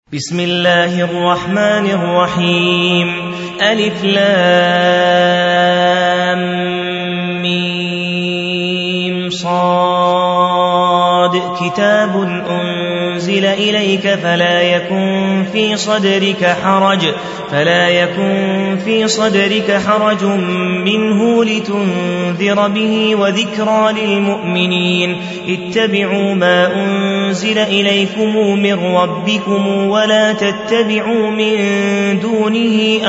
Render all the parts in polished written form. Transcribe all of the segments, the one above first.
بسم الله الرحمن الرحيم. ألف لام ميم صاد. كتاب أنزل إليك فلا يكن في صدرك حرج منه لتنذر به وذكرى للمؤمنين. اتبعوا ما أنزل إليكم من ربكم ولا تتبعوا من دونه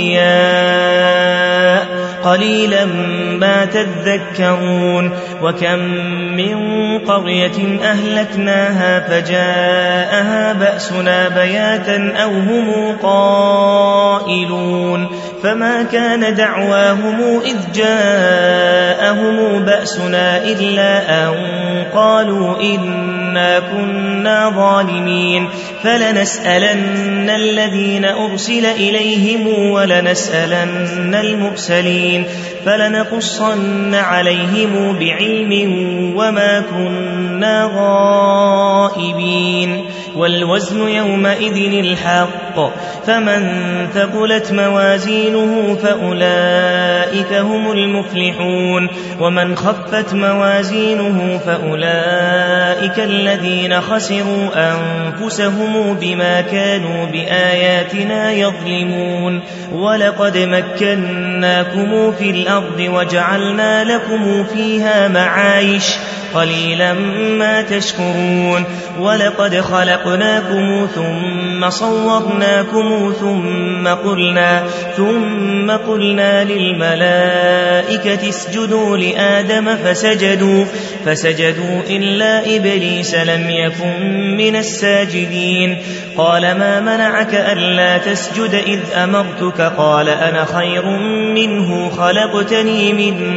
أولياء قليلا ما تذكرون. وكم من قرية أهلكناها فجاءها بأسنا بياتا أو هم قائلون فما كان دعواهم إذ جاءهم بأسنا إلا أن قالوا إنا كنا ظالمين. فلنسألن الذين أرسل إليهم ولنسألن المرسلين فلنقصن عليهم بعلم وما كنا غائبين. والوزن يومئذ الحق فمن ثقلت موازينه فأولئك هم المفلحون ومن خفت موازينه فأولئك الذين خسروا أنفسهم بما كانوا بآياتنا يظلمون. ولقد مكناكم في الأرض وجعلنا لكم فيها معايش قليلا ما تشكرون. ولقد خلقناكم ثم صورناكم ثم قلنا للملائكة اسجدوا لآدم فسجدوا إلا إبليس لم يكن من الساجدين. قال ما منعك ألا تسجد إذ أمرتك؟ قال أنا خير منه خلقتني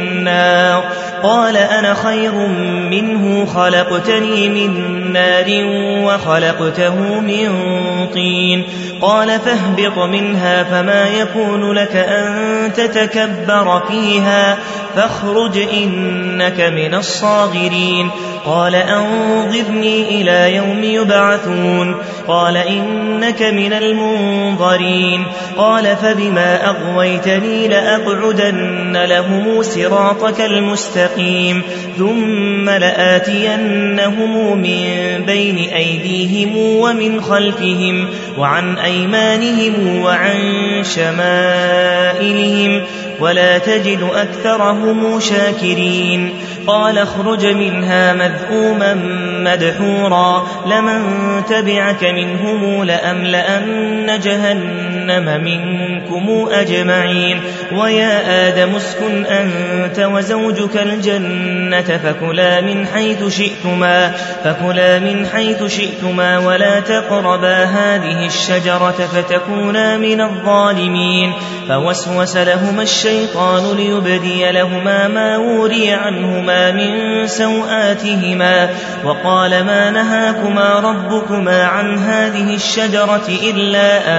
من نار وخلقته من طين. قال فاهبط منها فما يكون لك أن تتكبر فيها فاخرج إنك من الصاغرين. قال أنظرني إلى يوم يبعثون. قال إنك من المنظرين. قال فبما أغويتني لأقعدن لهم صراطك المستقيم ثم لآتينهم من بين أيديهم ومن خلفهم وعن أيمانهم وعن شمائلهم ولا تجد أكثرهم شاكرين. قال اخرج منها مذءوما مدحورا لمن تبعك منهم لأملأن جهنم منكم أجمعين. ويا آدم اسكن أنت وزوجك الجنة فكلا من حيث شئتما ولا تقربا هذه الشجرة فتكونا من الظالمين. فوسوس لهما الشيطان ليبدي لهما ما وري عنهما من سوآتهما وقال ما نهاكما ربكما عن هذه الشجرة إلا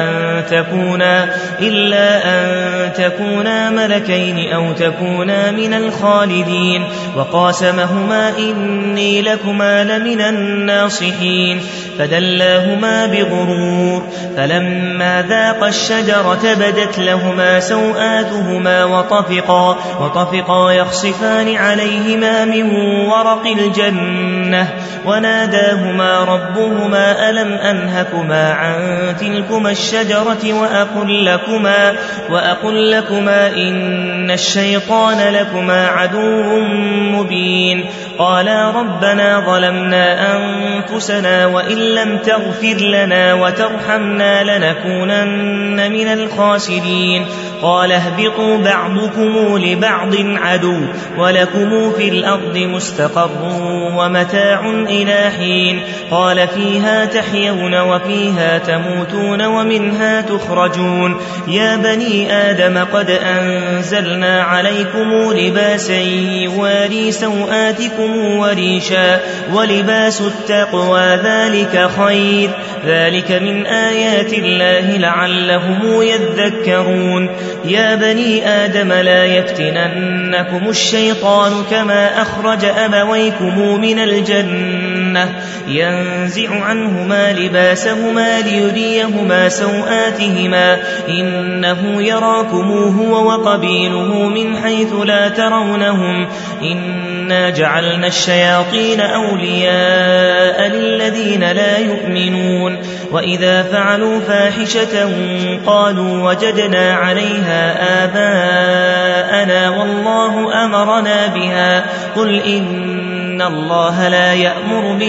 أن تكونا ملكين أو تكونا من الخالدين. وقاسمهما إني لكما لمن الناصحين. فدلاهما بغرور فلما ذاقا الشجرة بدت لهما سوآتهما وطفقا يخصفان عليهما من ورق الجنة وناداهما ربهما ألم أنهكما عن تلكما الشجرة وأقل لكما إن الشيطان لكما عدو مبين. قالا ربنا ظلمنا أنفسنا وإن لم تغفر لنا وترحمنا لنكونن من الخاسرين. قال اهبطوا بعضكم لبعض عدو ولكم في الأرض مستقر ومتاع إلى حين. قال فيها تحيون وفيها تموتون ومنها تخرجون. يا بني آدم قد أنزلنا عليكم لباسا يواري سوآتكم وريشا ولباس التقوى ذلك خير ذلك من آيات الله لعلهم يذكرون. يا بني آدم لا يفتننكم الشيطان كما كما أخرج أبويكم من الجنة ينزع عنهما لباسهما ليريهما سوآتهما إنه يراكم هو وقبيله من حيث لا ترونهم إنا جعلنا الشياطين أولياء للذين لا يؤمنون وإذا فعلوا فاحشة قالوا وجدنا عليها آباءنا والله أمرنا بها قل إن الله لا يأمر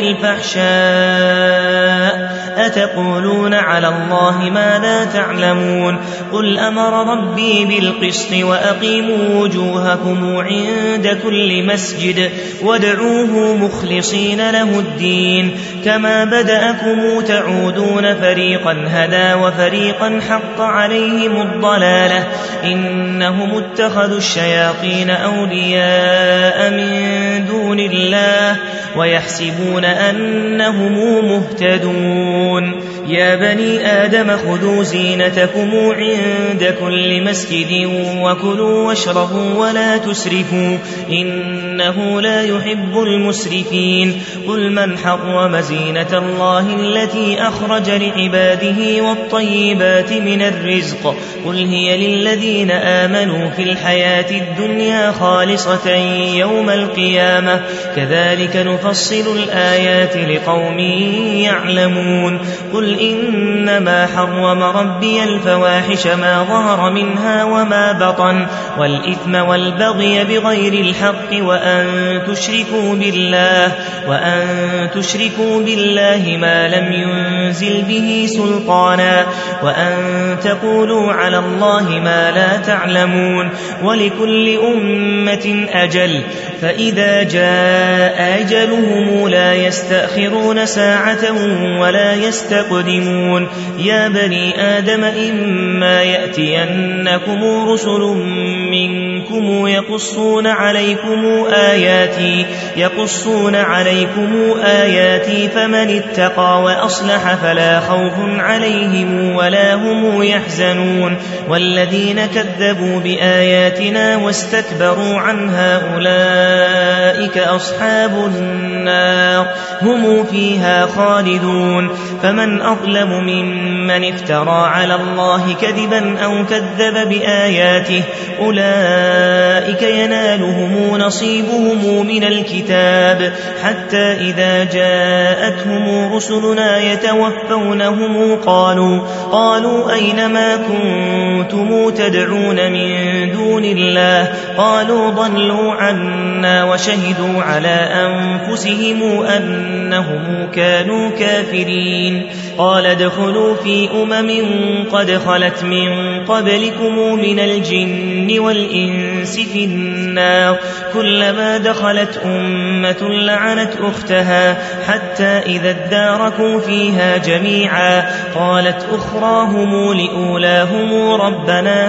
بالفحشاء أتقولون على الله ما لا تعلمون قل أمر ربي بالقسط وأقيموا وجوهكم عند كل مسجد وادعوه مخلصين له الدين كما بدأكم تعودون فريقا هدى وفريقا حق عليهم الضلالة إنهم اتخذوا الشياطين أولياء من دون الله ويحسبون أنهم مهتدون يا بني آدم خذوا زينتكم عند كل مسجد وكلوا واشربوا ولا تسرفوا إنه لا يحب المسرفين قل من حرم زينة الله التي أخرج لعباده والطيبات من الرزق قل هي للذين آمنوا في الحياة الدنيا خالصة يوم القيامة كذلك نفصل الآيات لقوم يعلمون قل إنما حرم ربي الفواحش ما ظهر منها وما بطن والإثم والبغي بغير الحق وأن تشركوا بالله ما لم ينزل به سلطانا وأن تقولوا على الله ما لا تعلمون ولكل أمة أجل فإذا جاء أجلهم لا يستأخرون ساعة ولا يستقدمون يا بني آدم إما يأتينكم رسل منكم يقصون عليكم آياتي فمن اتقى وأصلح فلا خوف عليهم ولا هم يحزنون والذين كذبوا بآياتنا واستكبروا عنها أولئك أصحاب النار هم فيها خالدون فمن أظلم ممن افترى على الله كذبا أو كذب بآياته أولئك ينالهم نصيبهم من الكتاب حتى إذا جاءتهم رسلنا يتوفونهم قالوا أين ما كنتم تدعون من دون الله قالوا ضلوا عنا وشهدوا على أنفسهم أنهم كانوا كافرين قال ادخلوا في قد خلت من قبلكم من الجن والإنس في النار كلما دخلت أمة لعنت أختها حتى إذا اداركوا فيها جميعا قالت أخراهم لأولاهم ربنا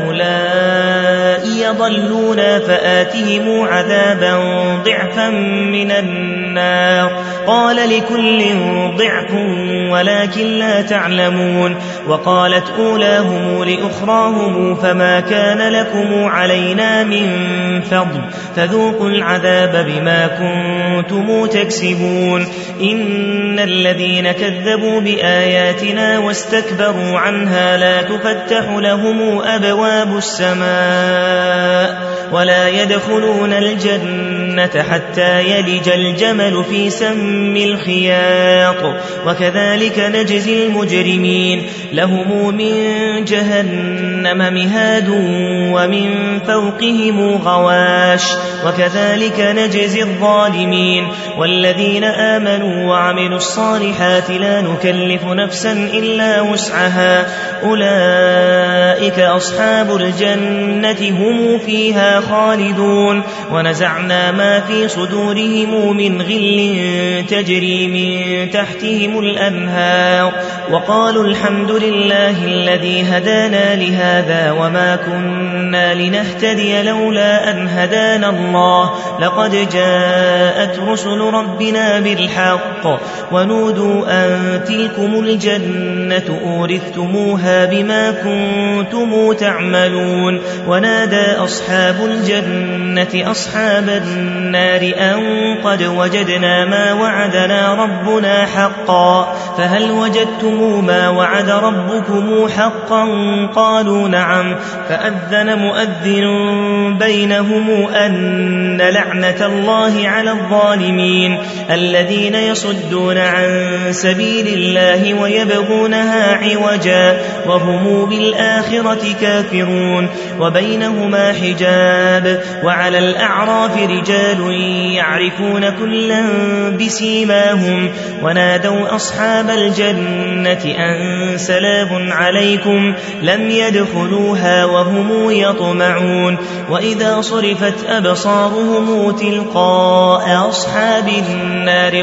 هؤلاء يضلون فآتهم عذابا ضعفا من النار قال لكل ضعف ولكن لا تعلمون وقالت أولاهم لأخراهم فما كان لكم علينا من فضل فذوقوا العذاب بما كنتم تكسبون إن الذين كذبوا بآياتنا واستكبروا عنها لا تفتح لهم أبواب السماء ولا يدخلون الجنة حتى يلج الجمل في سم الخياط وكذلك نجزي المجرمين لهم من جهنم مهاد ومن فوقهم غواش وكذلك نجزي الظالمين والذين آمنوا وعملوا الصالحات لا نكلف نفسا إلا وسعها أولئك أصحاب الجنة هم فيها خالدون ونزعنا ما في صدورهم من غل تجري من تحتهم الأنهار النار وقالوا الحمد لله الذي هدانا لهذا وما كنا لنهتدي لولا أن هدانا الله لقد جاءت رسل ربنا بالحق ونودوا أن تلكم الجنة أورثتموها بما كنتم تعملون ونادى أصحاب الجنة أصحاب النار أن قد وجدنا ما وعدنا ربنا حقا فهل وجدتم ما وعد ربكم حقا قالوا نعم فأذن مؤذن بينهم أن لعنة الله على الظالمين الذين يصدون عن سبيل الله ويبغونها عوجا وهم بالآخرة كافرون وبينهما حجاب وعلى الأعراف رجال يعرفون كلا بسيماهم ونادوا أصحاب الجنة أن سلام عليكم لم يدخلوها وهم يطمعون وإذا صرفت أبصارهم تلقاء أصحاب النار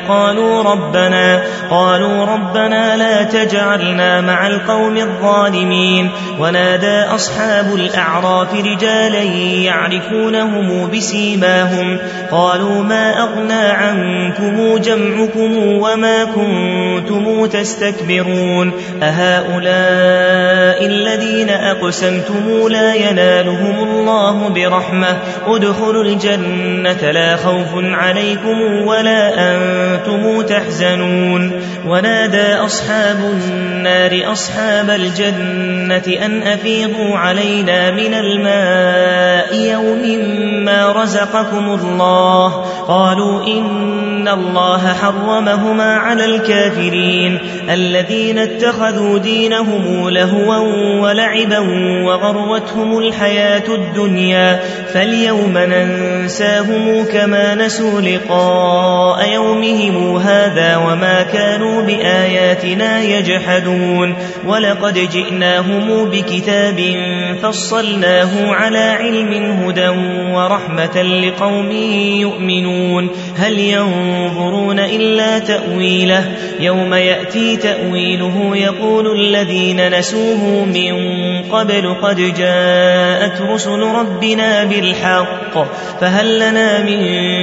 قالوا ربنا لا تجعلنا مع القوم الظالمين ونادى أصحاب الأعراف رجالا يعرفونهم بسيماهم قالوا ما أغنى عنكم جمعكم وما كنتم تستكبرون أهؤلاء الذين أقسمتم لا ينالهم الله برحمة ادخلوا الجنة لا خوف عليكم ولا أنتم تحزنون ونادى أصحاب النار أصحاب الجنة أن أفيضوا علينا من الماء يوم ما رزقكم الله قالوا إن الله حرمهما على الكافرين الذين اتخذوا دينهم لهوا ولعبا وغرتهم الحياة الدنيا فاليوم ننساهم كما نسوا لقاء يومهم هذا وما كانوا بآياتنا يجحدون ولقد جئناهم بكتاب فصلناه على علم هدى ورحمة لقوم يؤمنون هل ينظرون إلا تأويله يوم يأتي تأويله يقول الذين نسوه من قبل قد جاءت رسل ربنا بالحق فهل لنا من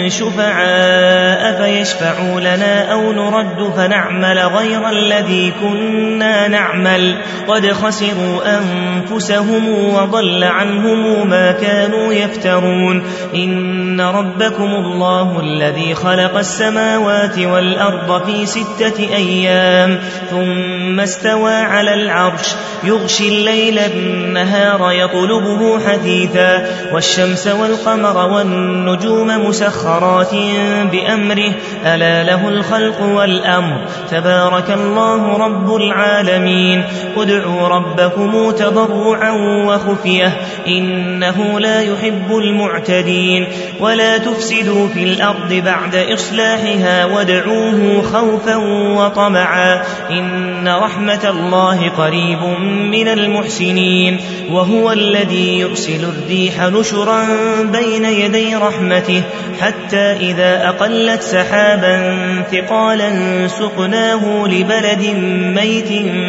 شفعاء فيشفعوا لنا أو نرد فنعمل غير الذي كنا نعمل قد خسروا أنفسهم وضل عنهم ما كانوا يفترون إن ربكم الله الذي خلق السماوات والأرض في 6 أيام ثم استوى على العرش يغشي الليل النهار يطلبه حثيثا والشمس والقمر والنجوم مسخرات بأمره ألا له الخلق والأمر تبارك الله رب العالمين ادعوا ربكم تضرعا وخفية إنه لا يحب المعتدين ولا تفسدوا في الأرض بعد إصلاحها وادعوه خوفا وطمعا إن رحمة الله قريب من المحسنين وهو الذي يرسل الريح نشرا بين يدي رحمته حتى إذا أقلت سحابا ثقالا سقناه لبلد ميت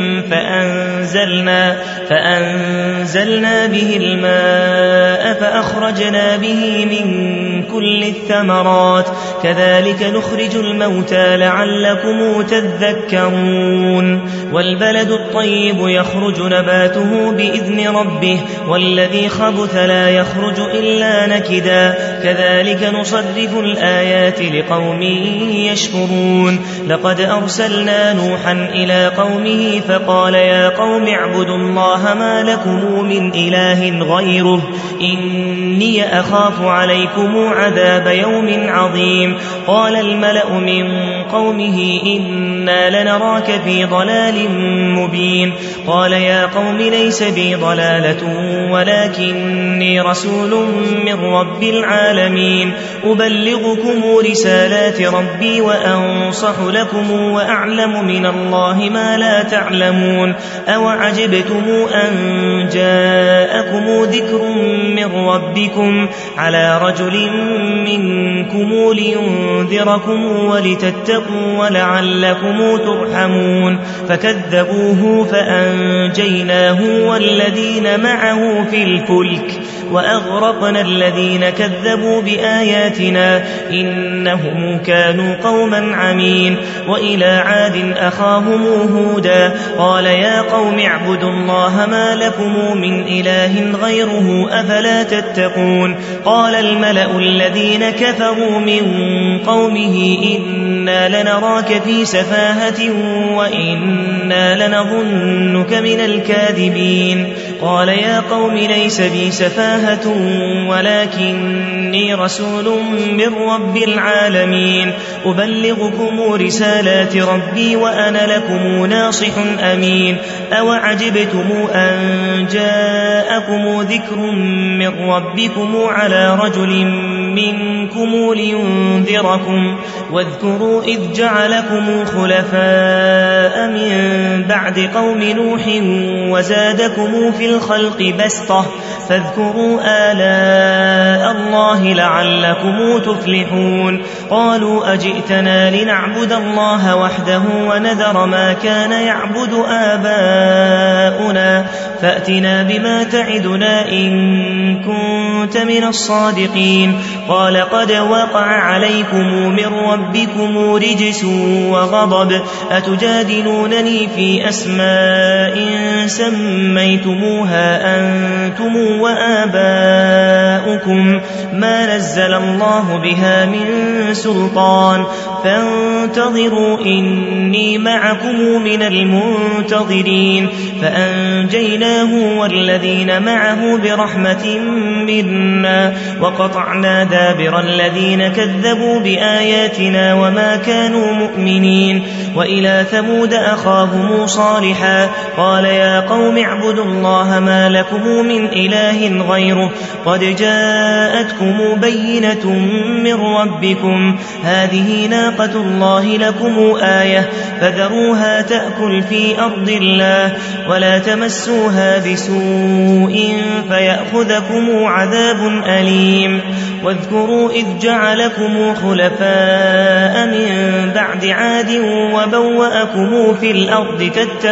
فأنزلنا به الماء فأخرجنا به من كل الثمرات كذلك نخرج الموتى لعلكم تذكرون والبلد الطيب يخرج نباته بإذن ربه والذي خبث لا يخرج إلا نكدا كذلك نصرف الآيات لقوم يشكرون لقد أرسلنا نوحا إلى قومه فقال يا قوم اعبدوا الله ما لكم من إله غيره إني أخاف عليكم عذاب يوم عظيم قال الملأ من قومه إنا لنراك في ضلال مبين قال يا قوم ليس بي ضلالة ولكني رسول من رب العالمين العالمين أبلغكم رسالات ربي وأنصح لكم وأعلم من الله ما لا تعلمون أوعجبتم أن جاءكم ذكر من ربكم على رجل منكم لينذركم ولتتقوا ولعلكم ترحمون فكذبوه فأنجيناه والذين معه في الفلك وأغرقنا الذين كذبوا بآياتنا إنهم كانوا قوما عمين وإلى عاد أخاهم هودا قال يا قوم اعبدوا الله ما لكم من إله غيره أفلا تتقون قال الملأ الذين كفروا من قومه إنا لنراك في سفاهة وإنا لنظنك من الكاذبين قال يا قوم ليس بي سفاهة ولكني رسول من رب العالمين أبلغكم رسالات ربي وأنا لكم ناصح أمين أوعجبتم أن جاءكم ذكر من ربكم على رجل منكم لينذركم واذكروا إذ جعلكم خلفاء من بعد قوم نوح وزادكم في الخلق بسطة فاذكروا آلاء الله لعلكم تفلحون قالوا أجئتنا لنعبد الله وحده ونذر ما كان يعبد آباؤنا فأتنا بما تعدنا إن كنت من الصادقين قال قد وقع عليكم من ربكم رجس وغضب أتجادلونني في أسماء سميتموها أنتم وآباؤكم ما نزل الله بها من سلطان فانتظروا إني معكم من المنتظرين فأنجيناه والذين معه برحمة منا وقطعنا دابر الذين كذبوا بآياتنا وما كانوا مؤمنين وإلى ثمود أخاهم صالحا قال يا قوم اعبدوا الله ما لكم من إله غيره قد جاءتكم بينة من ربكم هذه ناقة الله لكم آية فذروها تأكل في أرض الله ولا تمسوها بسوء فيأخذكم عذاب أليم واذكروا إذ جعلكم خلفاء من بعد عاد وبوأكم في الأرض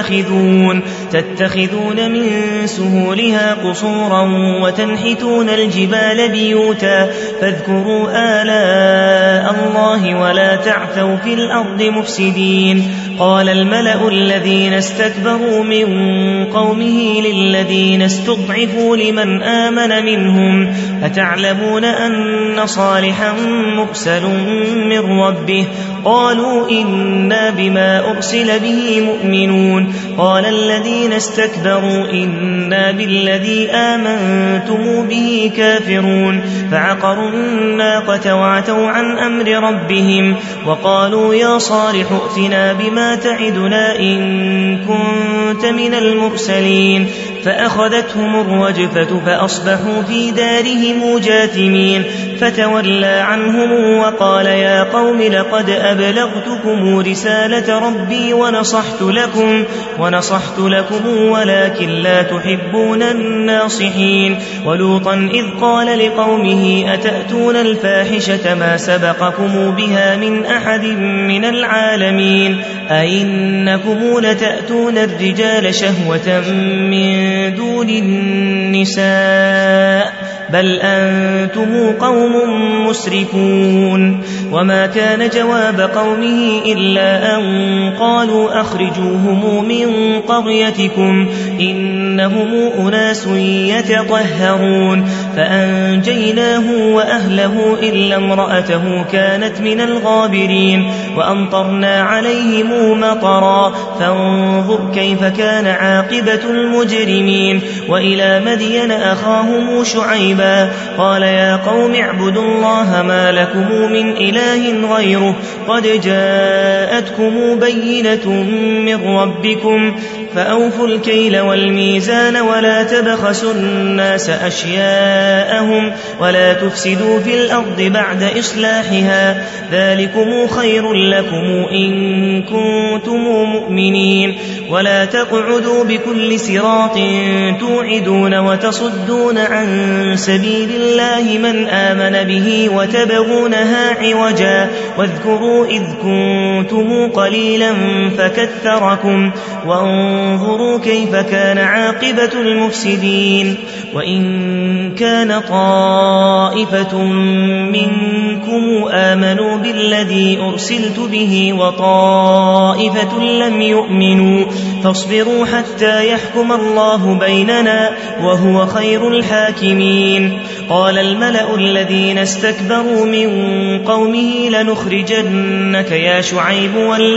تتخذون من سهولها قصورا وتنحتون الجبال بيوتا فاذكروا آلاء الله ولا تعثوا في الأرض مفسدين قال الملأ الذين استكبروا من قومه للذين استضعفوا لمن آمن منهم أتعلمون أن صالحا مرسل من ربه قالوا إنا بما أرسل به مؤمنون قال الذين استكبروا إنا بالذي آمنتم به كافرون فعقروا الناقة وعتوا عن أمر ربهم وقالوا يا صالح ائتنا بما تعدنا إن كنت من المرسلين فأخذتهم الرجفة فأصبحوا في دارهم جاثمين فتولى عنهم وقال يا قوم لقد أبلغتكم رسالة ربي ونصحت لكم ولكن لا تحبون الناصحين ولوطا إذ قال لقومه أتأتون الفاحشة ما سبقكم بها من أحد من العالمين أئنكم لتأتون الرجال شهوة من دون النساء بل أنتم قوم مسرفون وما كان جواب قومه إلا أن قالوا أخرجوهم من قريتكم إنهم أناس يتطهرون فأنجيناه وأهله إلا امرأته كانت من الغابرين وأمطرنا عليهم مطرا فانظر كيف كان عاقبة المجرمين وإلى مدين أخاهم شعيبا قال يا قوم اعبدوا الله ما لكم من إله غيره قد جاءتكم بينة من ربكم فأوفوا الكيل والميزان ولا تبخسوا الناس أشياءهم ولا تفسدوا في الأرض بعد إصلاحها ذلكم خير لكم إن كنتم مؤمنين ولا تقعدوا بكل صراط توعدون وتصدون عن سبيل الله من آمن به وتبغونها عوجا واذكروا إذ كنتم قليلا فكثركم وانظروا كيف كان عاقبة المفسدين وإن كان طائفة منكم آمنوا بالذي أرسلت به وطائفة لم يؤمنوا فاصبروا حتى يحكم الله بيننا وهو خير الحاكمين قال الملأ الذين استكبروا من قومه لنخرجنك يا شعيب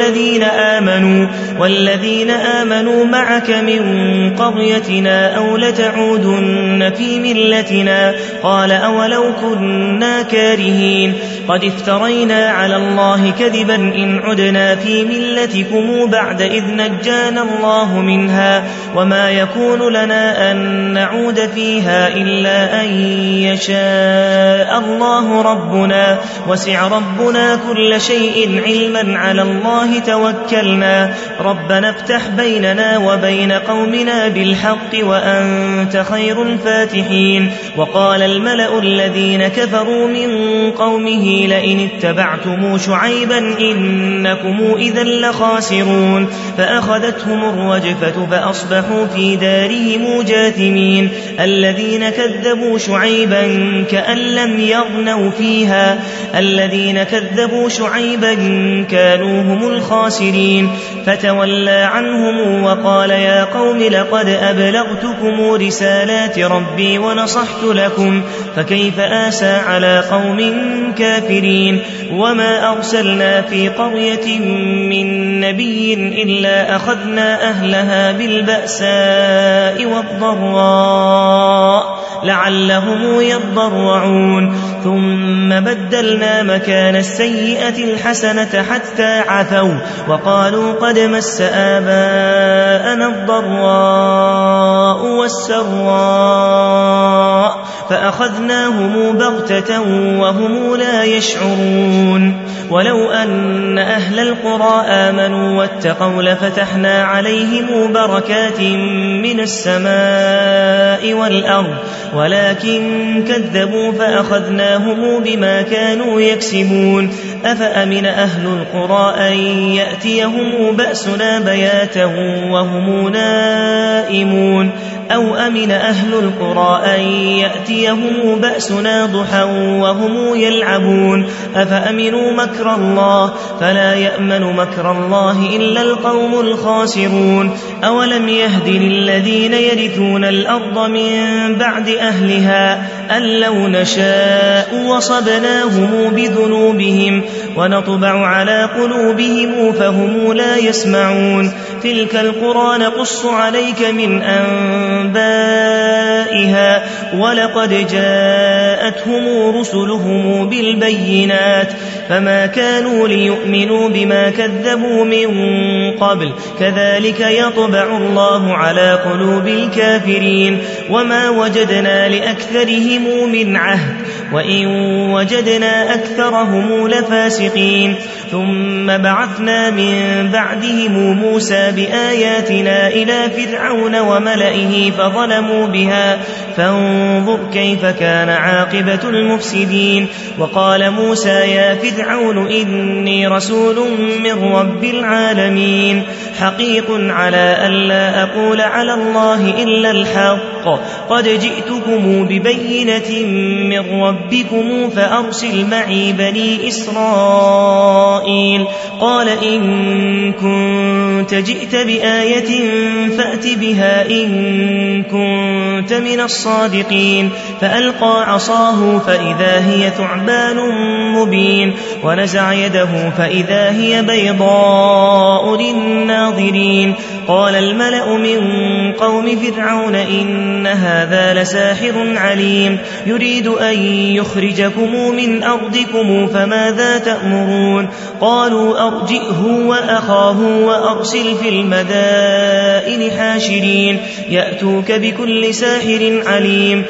والذين آمنوا معك من قريتنا أو لتعودن في ملتنا قال أولو كنا كارهين قد افترينا على الله كذبا إن عدنا في ملتكم بعد إذ نجانا الله منها وما يكون لنا أن نعود فيها إلا أن يشاء الله ربنا وسع ربنا كل شيء علما على الله توكلنا ربنا افتح بيننا وبين قومنا بالحق وأنت خير الفاتحين وقال الملأ الذين كفروا من قومه لئن اتبعتم شعيبا إنكم إذا لخاسرون فأخذتهم الرجفة فأصبحوا في دارهم جاثمين الذين كذبوا شعيبا كأن لم يغنوا فيها الذين كذبوا شعيبا كانوا هم الخاسرين فتولى عنهم وقال يا قوم لقد أبلغتكم رسالات ربي ونصحت لكم فكيف آسى على قوم كافرين وما أرسلنا في قرية من نبي إلا أخذنا أهلها بالبأساء والضراء لعلهم يضرعون ثم بدلنا مكان السيئة الحسنة حتى عفوا وقالوا قد مس آباءنا الضراء والسراء فأخذناهم بغتة وهم لا يشعرون ولو أن أهل القرى آمنوا واتقوا لفتحنا عليهم بركات من السماء والأرض ولكن كذبوا فأخذناهم بما كانوا يكسبون أفأمن أهل القرى أن يأتيهم بأسنا بياتا وهم نائمون أو أمن أهل القرى أن يأتيهم بأسنا ضحى وهم يلعبون أفأمنوا مكر الله فلا يأمن مكر الله إلا القوم الخاسرون أولم يهد للذين يرثون الأرض من بعد أهلها أن لو نشاء وصبناهم بذنوبهم ونطبع على قلوبهم فهم لا يسمعون تلك القرى نقص عليك من أنبائها ولقد جاءتهم رسلهم بالبينات فما كانوا ليؤمنوا بما كذبوا من قبل كذلك يطبع الله على قلوب الكافرين وما وجدنا لأكثرهم من عهد وإن وجدنا أكثرهم لفاسقين ثم بعثنا من بعدهم موسى بآياتنا إلى فرعون وملئه فظلموا بها فانظر كيف كان عاقبة المفسدين وقال موسى يا فرعون إني رسول من رب العالمين حقيق على ألا أقول على الله إلا الحق قد جئتكم ببينة من ربكم فأرسل معي بني إسرائيل قال إن كنت جئت بآية فأت بها إن كنت من الصادقين فألقى عصاه فإذا هي ثعبان مبين ونزع يده فإذا هي بيضاء للناظرين قال الملأ من قوم فرعون إن هذا لساحر عليم يريد أن يخرجكم من أرضكم فماذا تأمرون قالوا أرجئه وأخاه وأرسل في المدائن حاشرين يأتوك بكل ساحر عليم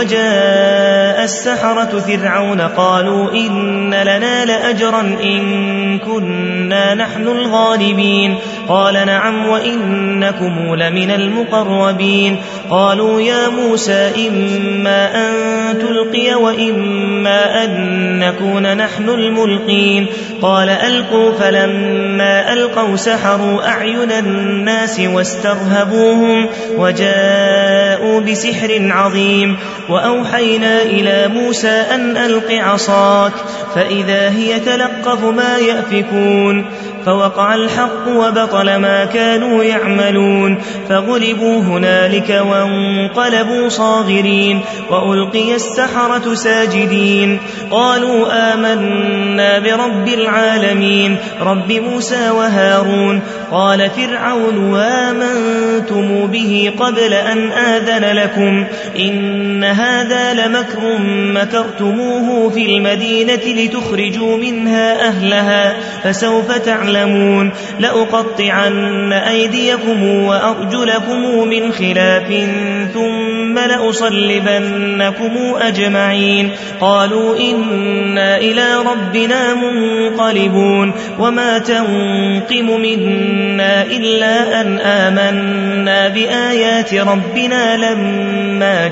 وجاء السحرة فرعون قالوا إن لنا لأجرا إن كنا نحن الغالبين قال نعم وإنكم لمن المقربين قالوا يا موسى إما أن تلقي وإما أن نكون نحن الملقين قال ألقوا فلما ألقوا سحروا أعين الناس واسترهبوهم وجاءوا بسحر عظيم وأوحينا إلى موسى أن ألق عصاك فإذا هي تلقف ما يأفكون فوقع الحق وبطل ما كانوا يعملون فغلبوا هنالك وانقلبوا صاغرين وألقي السحرة ساجدين قالوا آمنا برب العالمين رب موسى وهارون قال فرعون وآمنتم به قبل أن آذن لكم إن هذا لمكر مكرتموه في المدينة لتخرجوا منها أهلها فسوف تعلمون لأقطعن أيديكم وأرجلكم من خلاف ثم لأصلبنكم أجمعين قالوا إنا إلى ربنا منقلبون وما تنقم منا إلا أن آمنا بآيات ربنا لما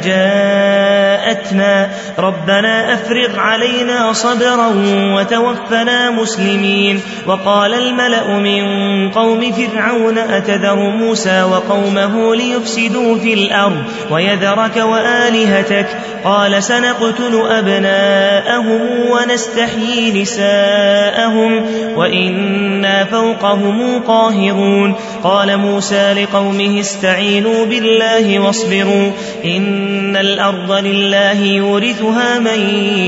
جاءتنا ربنا أفرغ علينا صبرا وتوفنا مسلمين وقال الملأ من قوم فرعون أتذر موسى وقومه ليفسدوا في الأرض ويذرك وآلهتك قال سنقتل أبناءهم ونستحيي نساءهم وإنا فوقهم قاهرون قال موسى لقومه استعينوا بالله واصبروا إن الأرض لله يورثها من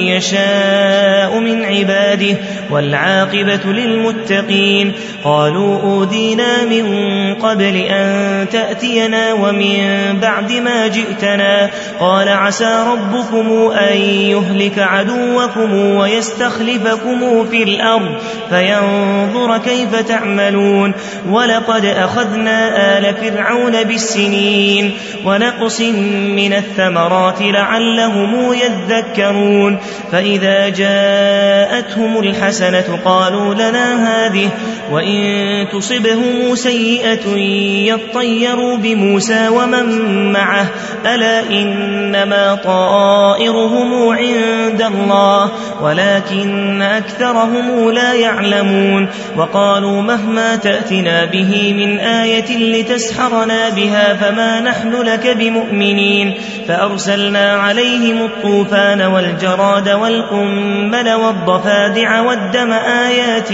يشاء من عباده والعاقبة للمتقين قالوا أوذينا من قبل أن تأتينا ومن بعد ما جئتنا قال عسى ربكم أن يهلك عدوكم ويستخلفكم في الأرض فينظر كيف تعملون ولقد أخذنا آل فرعون بالسنين ونقص من الثمرات لعلهم يذكرون فإذا جاءتهم الحسنة قالوا لنا هذه وإن تصبهم سيئة يطيروا بموسى ومن معه ألا إنما طائرهم عند الله ولكن أكثرهم لا يعلمون وقالوا مهما تأتنا به من آية لتسحرنا بها فما نحن لك بمؤمنين فأرسلنا عليهم الطوفان والجراد والقمل والضفادع والدم آيات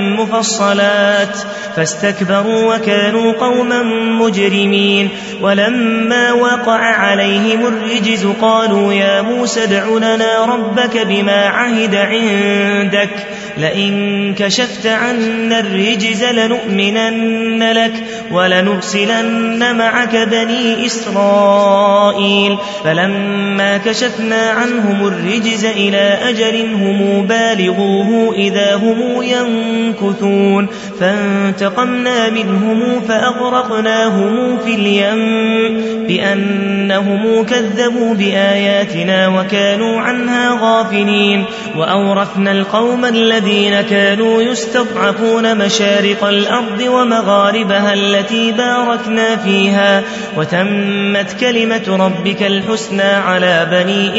مفصلات فاستكبروا وكانوا قوما مجرمين ولما وقع عليهم الرجز قالوا يا موسى ادع لنا ربك بما عهد عندك لئن كشفت عنا الرجز لنؤمنن لك ولنرسلن معك بني إسرائيل فلما كشفنا عنهم الرجز إلى أجل هم بالغوه إذا هم ينكثون فانتقمنا منهم فأغرقناهم في اليم بأنهم كذبوا بآياتنا وكانوا عنها غافلين وأورثنا القوم الذين كانوا يستضعفون مشارق الأرض ومغاربها التي باركنا فيها وتمت كلمة ربك الحسنى على بني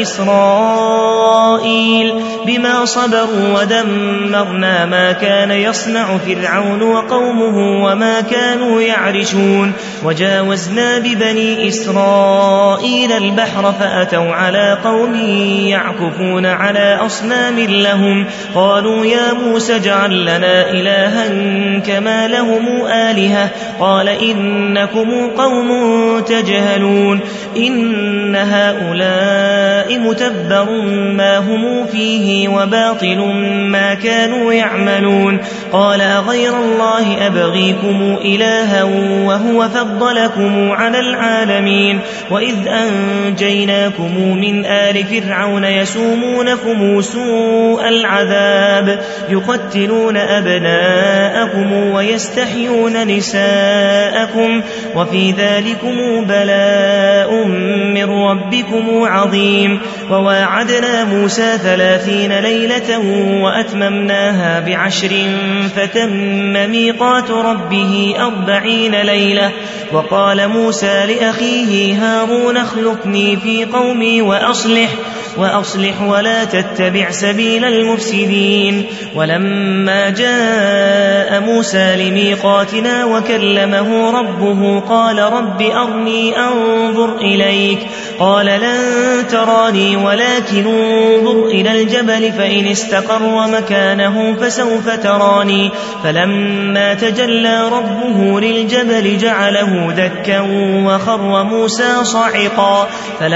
إسرائيل بما صبروا ودمرنا ما كان يصنع فرعون وقومه وما كانوا يعرشون وجاوزنا ببني إسرائيل إسرائيل البحر فأتوا على قوم يعكفون على أصنام لهم قالوا يا موسى اجعل لنا إلها كما لهم آلهة قال إنكم قوم تجهلون إن هؤلاء متبر ما هم فيه وباطل ما كانوا يعملون قال غير الله أبغيكم إلها وهو فضلكم على العالمين وإذ أنجيناكم من آل فرعون يسومونكم سوء العذاب يقتلون أبناءكم ويستحيون نساءكم وفي ذلكم بلاء من ربكم عظيم وواعدنا موسى 30 ليلة وأتممناها ب10 فتم ميقات ربه 40 ليلة وقال موسى لأخيه هارون اخلفني في قومي وأصلح ولا تتبع سبيل المفسدين ولما جاء موسى لميقاتنا وكلمه ربه قال رب أرني أنظر إليك قال لن تراني ولكن انظر إلى الجبل فإن استقر مكانه فسوف تراني فلما تجلى ربه للجبل جعله دكا وخر موسى صعقا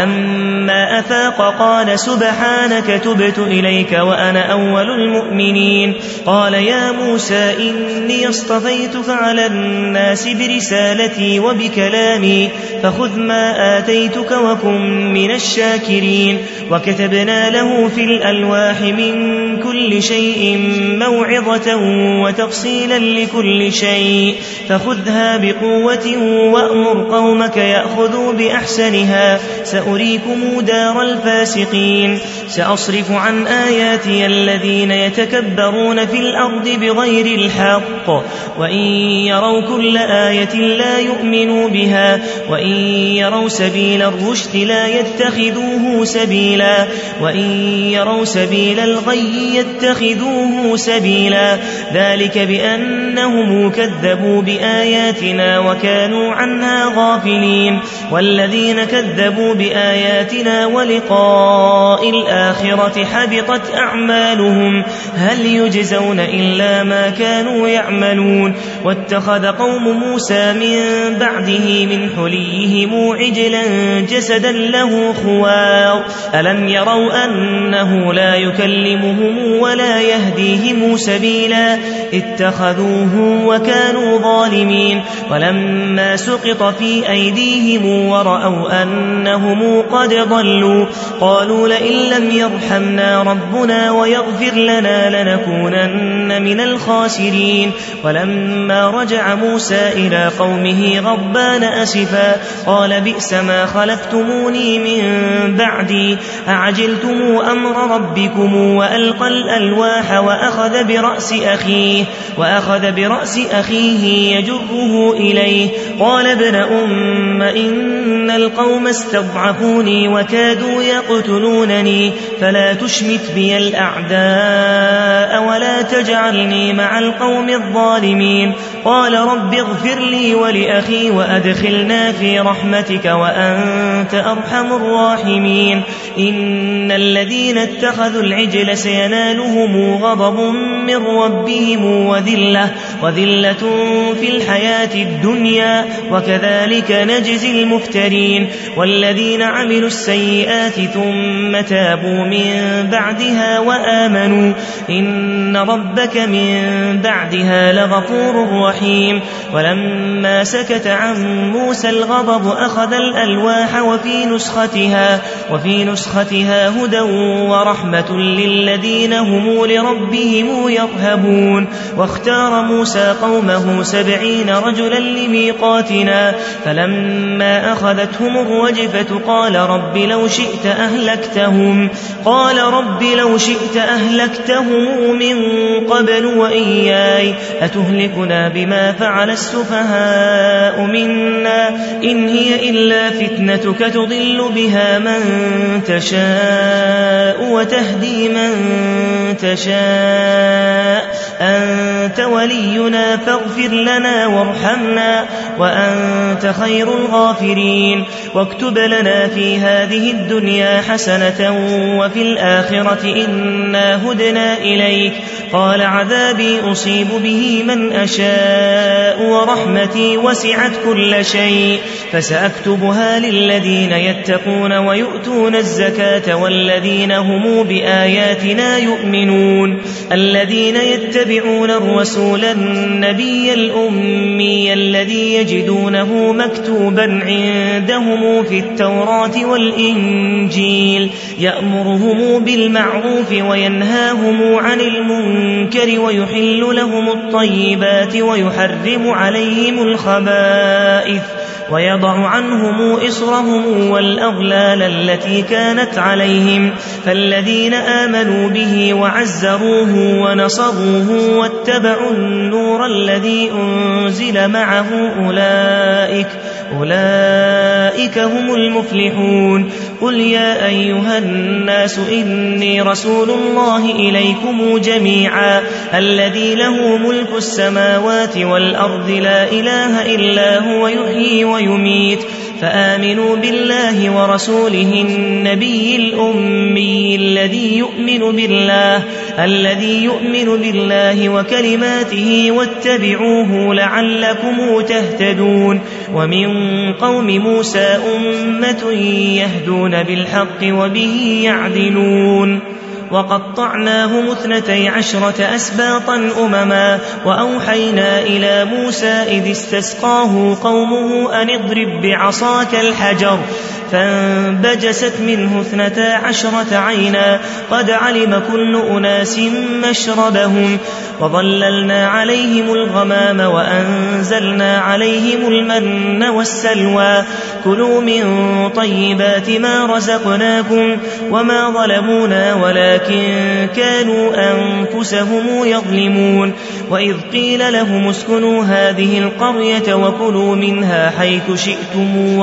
فلما أفاق قال سبحانك تبت إليك وأنا أول المؤمنين قال يا موسى إني اصطفيتك على الناس برسالتي وبكلامي فخذ ما آتيتك وكن من الشاكرين وكتبنا له في الألواح من كل شيء موعظة وتفصيلا لكل شيء فخذها بقوة وأمر قومك يأخذوا بأحسنها سأريكم دار الفاسقين سأصرف عن آياتي الذين يتكبرون في الأرض بغير الحق وإن يروا كل آية لا يؤمنوا بها وإن يروا سبيل الرشد لا يتخذوه سبيلا وإن يروا سبيل الغي يتخذوه سبيلا ذلك بأنهم كذبوا بآياتنا وكانوا عنها غافلين والذين كذبوا بآياتنا ولقاء الآخرة حبطت أعمالهم هل يجزون إلا ما كانوا يعملون واتخذ قوم موسى من بعده من حليهم عجلا جسدا له خوار ألم يروا أنه لا يكلمهم ولا يهديهم سبيلا اتخذوه وكانوا ظالمين ولما سقط في أيديهم ورأوا أنهم قد ضلوا قالوا لئن لم يرحمنا ربنا ويغفر لنا لنكونن من الخاسرين ولما رجع موسى إلى قومه غضبان أسفا قال بئس ما خلفتموني من بعدي أعجلتم أمر ربكم وألقى الألواح وأخذ برأس أخيه يجره إليه قال ابن أم إن القوم استضعفوني وكادوا يقتلونني فلا تشمت بي الأعداء ولا تجعلني مع القوم الظالمين قال رب اغفر لي ولأخي وأدخلنا في رحمتك وأنت أرحم الراحمين إن الذين اتخذوا العجل سينالهم غضب من ربهم وذلة في الحياة الدنيا وكذلك نجزي المفترين والذين عملوا السيئات ثم تابوا من بعدها وآمنوا إن ربك من بعدها لغفور رحيم ولما سكت عن موسى الغضب أخذ الألواح وفي نسختها هدى ورحمة للذين هم لربهم يرهبون واختار موسى قومه 70 رجلا لميقاتنا فلما أخذتهم الرجفة قال رب لو شئت أهلكتهم من قبل وإياي أتهلكنا بما فعل السفهاء منا إن هي إلا فتنتك تضل بها من تشاء وتهدي من تشاء أنت ولينا فاغفر لنا وارحمنا وأنت خير الغافرين واكتب لنا في هذه الدنيا حسنة وفي الآخرة إنا هدنا إليك قال عذابي أصيب به من أشاء ورحمتي وسعت كل شيء فسأكتبها للذين يتقون ويؤتون الزكاة والذين هم بآياتنا يؤمنون الذين يتبعون الرسول النبي الأمي الذي يجدونه مكتوبا عندهم في التوراة والإنجيل يأمرهم بالمعروف وينهاهم عن المنكر ويحل لهم الطيبات ويحرم عليهم الخبائث ويضع عنهم إصرهم والأغلال التي كانت عليهم فالذين آمنوا به وعزروه ونصروه واتبعوا النور الذي أنزل معه أولئك هم المفلحون قل يا أيها الناس إني رسول الله إليكم جميعا الذي له ملك السماوات والأرض لا إله إلا هو يحيي ويميت فآمنوا بالله ورسوله النبي الأمي الذي يؤمن بالله وكلماته واتبعوه لعلكم تهتدون ومن قوم موسى أمة يهدون بالحق وبه يعدلون وقطعناهم 12 أسباطا أمما وأوحينا إلى موسى إذ استسقاه قومه أن اضرب بعصاك الحجر فانبجست منه 12 عينا قد علم كل أناس مشربهم وظللنا عليهم الغمام وأنزلنا عليهم المن والسلوى كلوا من طيبات ما رزقناكم وما ظلمونا ولكن كانوا أنفسهم يظلمون وإذ قيل لهم اسكنوا هذه القرية وكلوا منها حيث شئتم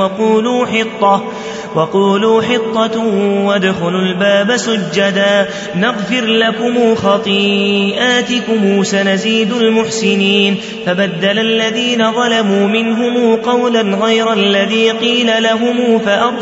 وقولوا حطة وادخلوا الباب سجدا نغفر لكم خطيئاتكم سنزيد المحسنين فبدل الذين ظلموا منهم قولا غير الذي قيل لهم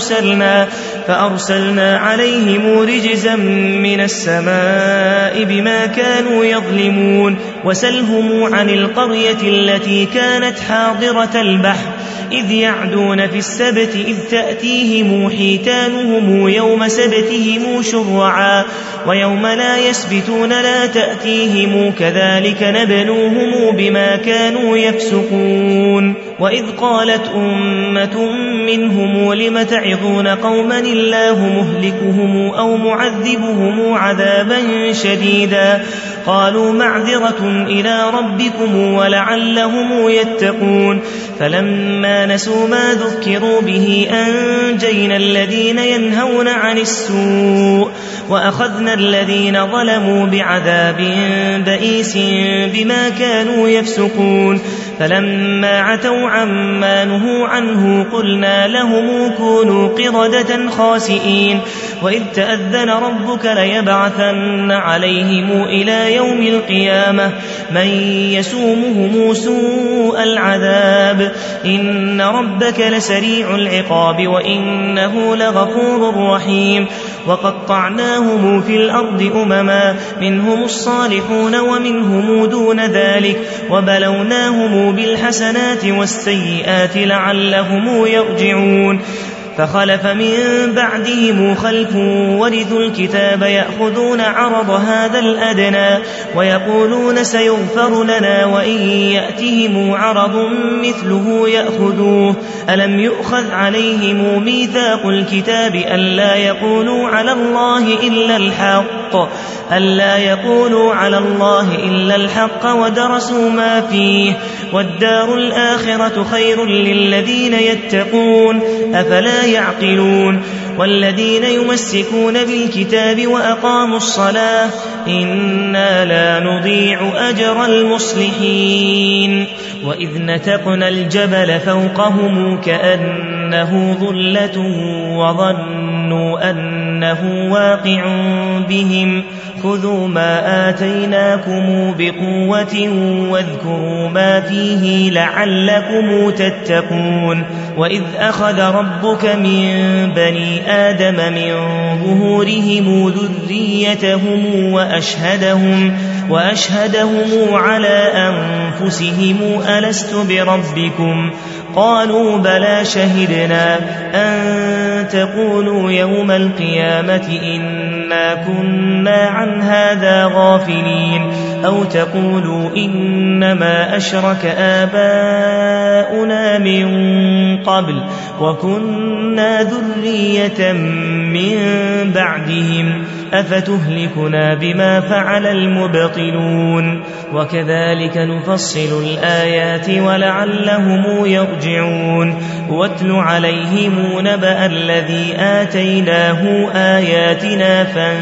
فأرسلنا عليهم رجزا من السماء بما كانوا يظلمون وسلهم عن القرية التي كانت حاضرة البحر إذ يعدون في السبت إذ تأتيهم حيتانهم يوم سبتهم شرعا ويوم لا يسبتون لا تأتيهم كذلك نبلوهم بما كانوا يفسقون وإذ قالت أمة منهم لم تعظون قوما الله مهلكهم أو معذبهم عذابا شديدا قالوا معذرة إلى ربكم ولعلهم يتقون فلما نسوا ما ذكروا به أنجينا الذين ينهون عن السوء وأخذنا الذين ظلموا بعذاب بئيس بما كانوا يفسقون فلما عتوا عما نهوا عنه قلنا لهم كونوا قردة خاسئين وإذ تأذن ربك ليبعثن عليهم إلى يوم القيامة من يسومهم سوء العذاب إن ربك لسريع العقاب وإنه لغفور رحيم وقطعناهم في الأرض أمما منهم الصالحون ومنهم دون ذلك وبلوناهم بالحسنات والسيئات لعلهم يرجعون فخلف من بعدهم خلف ورثوا الكتاب يأخذون عرض هذا الأدنى ويقولون سيغفر لنا وإن يأتهم عرض مثله يأخذوه ألم يؤخذ عليهم ميثاق الكتاب ألا يقولوا على الله إلا الحق ودرسوا ما فيه والدار الآخرة خير للذين يتقون أفلا يعقلون والذين يمسكون بالكتاب وأقاموا الصلاة إنا لا نضيع أجر المصلحين وإذ نتقنا الجبل فوقهم كأنه ظلة وظنوا أن أنه واقع بهم خذوا ما آتيناكم بقوة واذكروا ما فيه لعلكم تتقون وإذ أخذ ربك من بني آدم من ظهورهم ذريتهم وأشهدهم على أنفسهم ألست بربكم قالوا بلى شهدنا أن تقولوا يوم القيامة إنا كنا عن هذا غافلين أو تقولوا إنما أشرك آباؤنا من قبل وكنا ذرية من بعدهم أفتهلكنا بما فعل المبطلون وكذلك نفصل الآيات ولعلهم يرجعون واتل عليهم نبأ الذي آتيناه آياتنا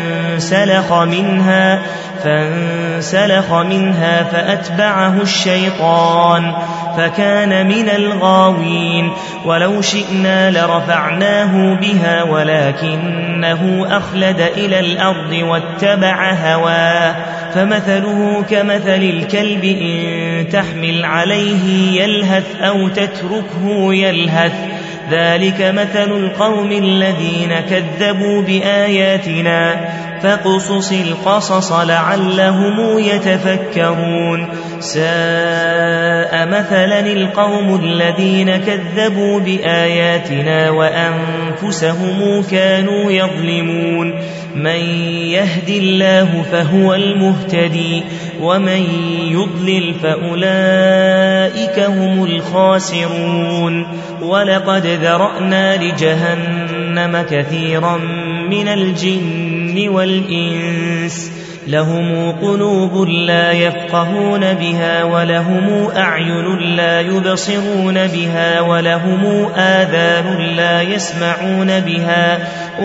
فانسلخ منها فأتبعه الشيطان فكان من الغاوين ولو شئنا لرفعناه بها ولكنه أخلد إلى الأرض واتبع هواه فمثله كمثل الكلب إن تحمل عليه يلهث أو تتركه يلهث ذلك مثل القوم الذين كذبوا بآياتنا فاقصص القصص لعلهم يتفكرون ساء مثلا القوم الذين كذبوا بآياتنا وأنفسهم كانوا يظلمون من يهد الله فهو المهتدي ومن يضلل فأولئك هم الخاسرون ولقد ذرأنا لجهنم كثيرا من الجن والإنس لهم قلوب لا يفقهون بها ولهم أعين لا يبصرون بها ولهم آذان لا يسمعون بها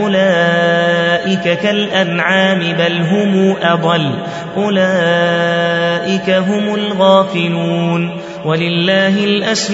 أولئك كالأنعام بل هم أضل أولئك هم الغافلون ولله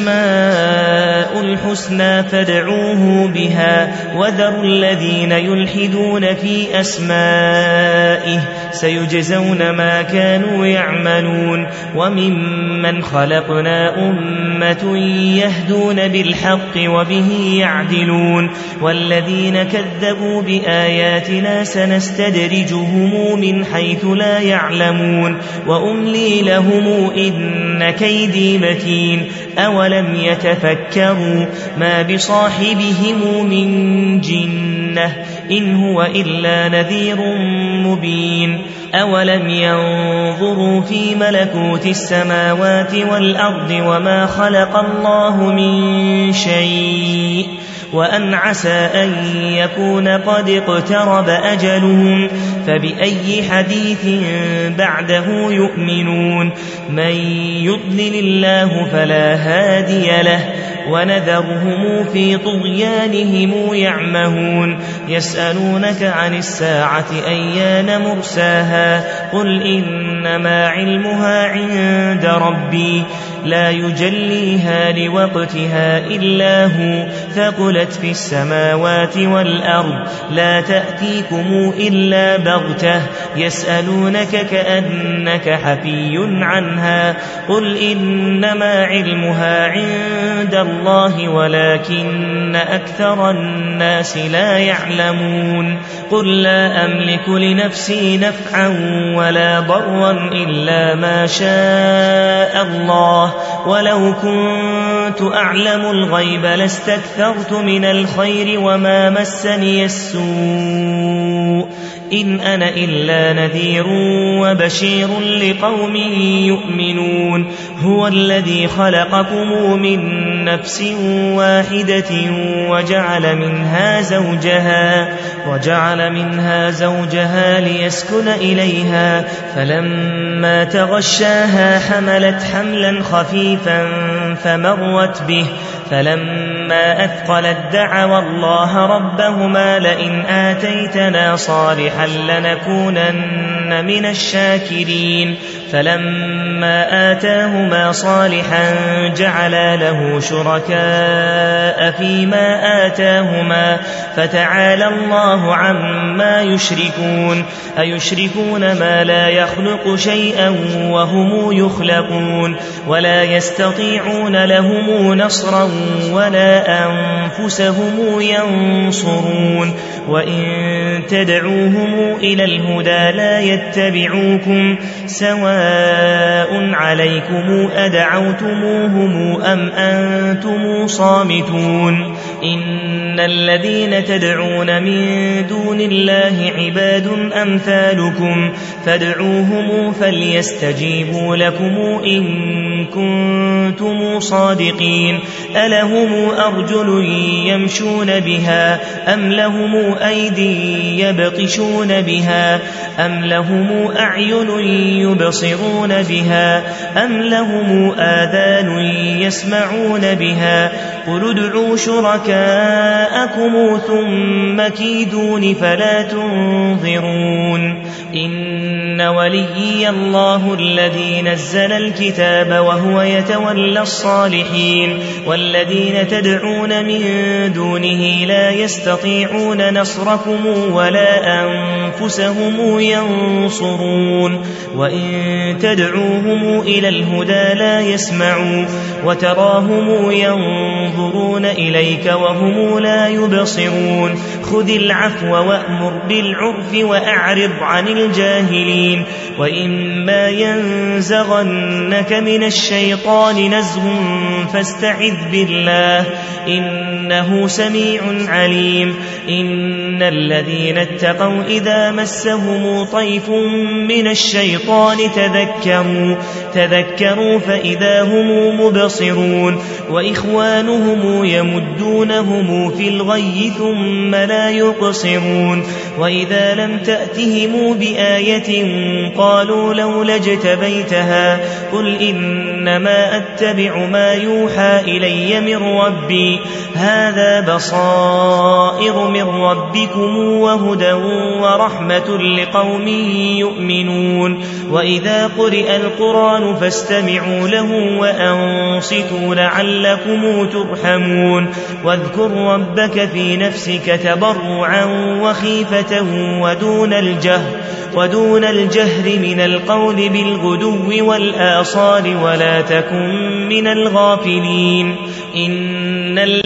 الأسماء الحسنى فادعوه بها وذروا الذين يلحدون في أسمائه سيجزون ما كانوا يعملون وممن خلقنا أمة يهدون بالحق وبه يعدلون والذين كذبوا بآياتنا سنستدرجهم من حيث لا يعلمون وأملي لهم إن كيدي متين أولم يتفكروا ما بصاحبهم من جنة إن هو إلا نذير مبين أولم ينظروا في ملكوت السماوات والأرض وما خلق الله من شيء وأن عسى أن يكون قد اقترب أجلهم فبأي حديث بعده يؤمنون من يضلل الله فلا هادي له ونذرهم في طغيانهم يعمهون يسألونك عن الساعة أيان مرساها قل إنما علمها عند ربي لا يجليها لوقتها إلا هو ثقلت في السماوات والأرض لا تأتيكم إلا بغتة يسألونك كأنك حفي عنها قل إنما علمها عند الله ولكن أكثر الناس لا يعلمون قل لا أملك لنفسي نفعا ولا ضرا إلا ما شاء الله ولو كنت أعلم الغيب لاستكثرت من الخير وما مسني السوء إن أنا إلا نذير وبشير لقوم يؤمنون هو الذي خلقكم من نفس واحدة وجعل منها زوجها ليسكن إليها فلما تغشاها حملت حملا خفيفا فمرت به فلما أثقلت دعوا الله ربهما لئن آتيتنا صالحا لنكونن من الشاكرين فلما آتاهما صالحا جعلا له شركاء فيما آتاهما فتعالى الله عما يشركون أيشركون ما لا يخلق شيئا وهم يخلقون ولا يستطيعون لهم نصرا ولا أنفسهم ينصرون وإن تدعوهم إلى الهدى لا يتبعوكم سواء عليكم أدعوتموهم أم أنتم صامتون إن الذين تدعون من دون الله عباد أمثالكم فادعوهم فليستجيبوا لكم إن كنتم صادقين ألهم أرجل يمشون بها أم لهم أيدي يبطشون بها أم لهم أعين يبصرون بها أم لهم آذان يسمعون بها قل ادعوا شركاءكم ثم كيدون فلا تنظرون إن وليي الله الذي نزل الكتاب وهو يتولى الصالحين والذين تدعون من دونه لا يستطيعون نصركم ولا أنفسهم ينصرون وإن تدعوهم إلى الهدى لا يسمعوا وتراهم ينظرون إليك وهم لا يبصرون خذ العفو وأمر بالعرف وأعرض عن الجاهلين وإما ينزغنك من الشيطان نزغ فاستعذ بالله إنه سميع عليم إن الذين اتقوا إذا مسهم طيف من الشيطان تذكروا فإذا هم مبصرون وإخوانهم يمدونهم في الغي ثم لا يقصرون وإذا لم تأتهم بآية قالوا لولا اجتبيتها قل إنما أتبع ما يوحى إلي من ربي هذا بصائر من ربكم وهدى ورحمة لقوم يؤمنون وإذا قرئ القرآن فاستمعوا له وأنصتوا لعلكم ترحمون واذكر ربك في نفسك تضرعا وخيفة ودون الجهر من القول بالغدو والآصال ولا تكن من الغافلين